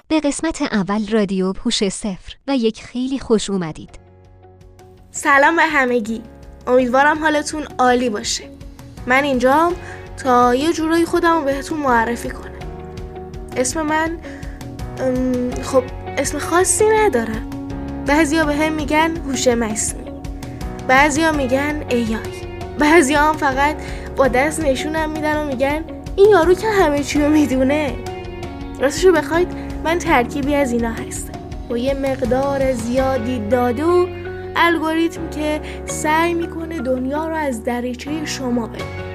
به قسمت اول رادیو هوش صفر و یک خیلی خوش اومدید. سلام به همگی. امیدوارم حالتون عالی باشه. من اینجام تا یه جورایی خودم رو بهتون معرفی کنم. اسم من خب اسم خاصی ندارم. بعضیا به هم میگن هوش مصنوعی، بعضیا میگن AI، بعضیا هم فقط با دست نشونم میدن و میگن این یارو که همه چی رو میدونه. راستشو بخواید من ترکیبی از اینا هستم با یه مقدار زیادی داده و الگوریتم که سعی میکنه دنیا رو از دریچه شما ببینه.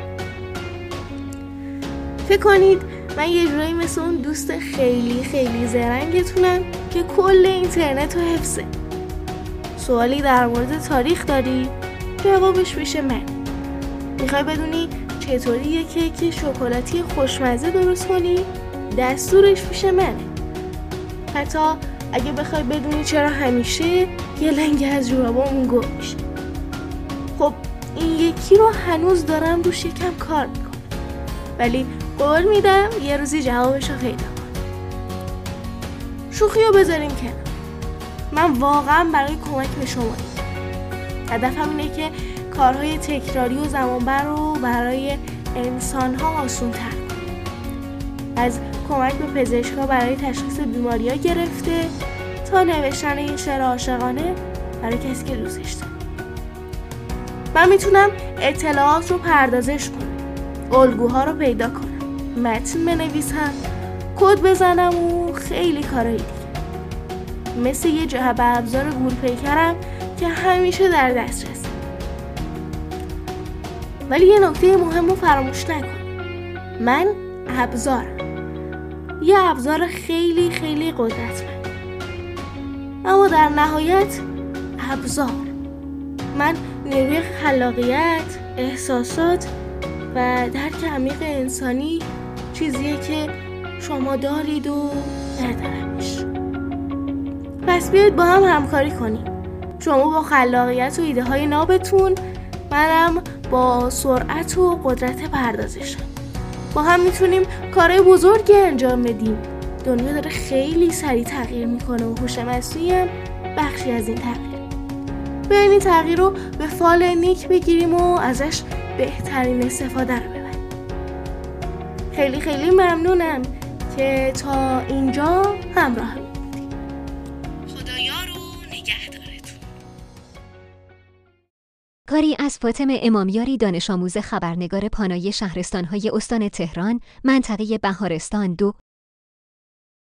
فکر کنید من یه جورایی مثل اون دوست خیلی خیلی زرنگتونم که کل اینترنت رو حفظه. سوالی در مورد تاریخ داری؟ جوابش میشه من. میخوای بدونی چطوری یه کیک شکلاتی خوشمزه درست کنی؟ دستورش میشه منه. حتی اگه بخوای بدونی چرا همیشه یه لنگ از جورابامون گم میشه. خب این یکی رو هنوز دارم روش یکم کار میکنم، ولی قول میدم یه روزی جوابش رو پیدا کنم. شوخی رو بذاریم کنار. من واقعا برای کمک به شما هدفم اینه که کارهای تکراری و زمانبر رو برای انسان‌ها آسان‌تر کنم. از کمک به پزشک‌ها برای تشخیص بیماری‌ها گرفته تا نوشتن این شعر عاشقانه برای کسی که دوستش داره. من میتونم اطلاعات رو پردازش کنم، الگوها رو پیدا کنم، متن بنویسم، کد بزنم و خیلی کارهای دیگه. مثل یه جعبه ابزار گورپیکرم که همیشه در دسترسه. ولی یه نکته مهم رو فراموش نکن. من ابزارم. یه ابزار خیلی خیلی قدرتمند. اما در نهایت ابزار. من نیروی خلاقیت، احساسات و درک عمیق انسانی چیزیه که شما دارید و ندارمش. پس بیایید با هم همکاری کنیم. شما با خلاقیت و ایده های نابتون، منم با سرعت و قدرت پردازشم. با هم میتونیم کارهای بزرگی انجام بدیم. دنیا داره خیلی سریع تغییر میکنه و هوش مصنوعی هم بخشی از این تغییر. بیاین این تغییر رو به فال نیک بگیریم و ازش بهترین استفاده رو ببریم. خیلی خیلی ممنونم که تا اینجا همراه بودید. خدایار و نگهدارتون. کاری از فاطمه امامیاری، دانش آموز خبرنگار پانای شهرستان‌های استان تهران، منطقه بهارستان 2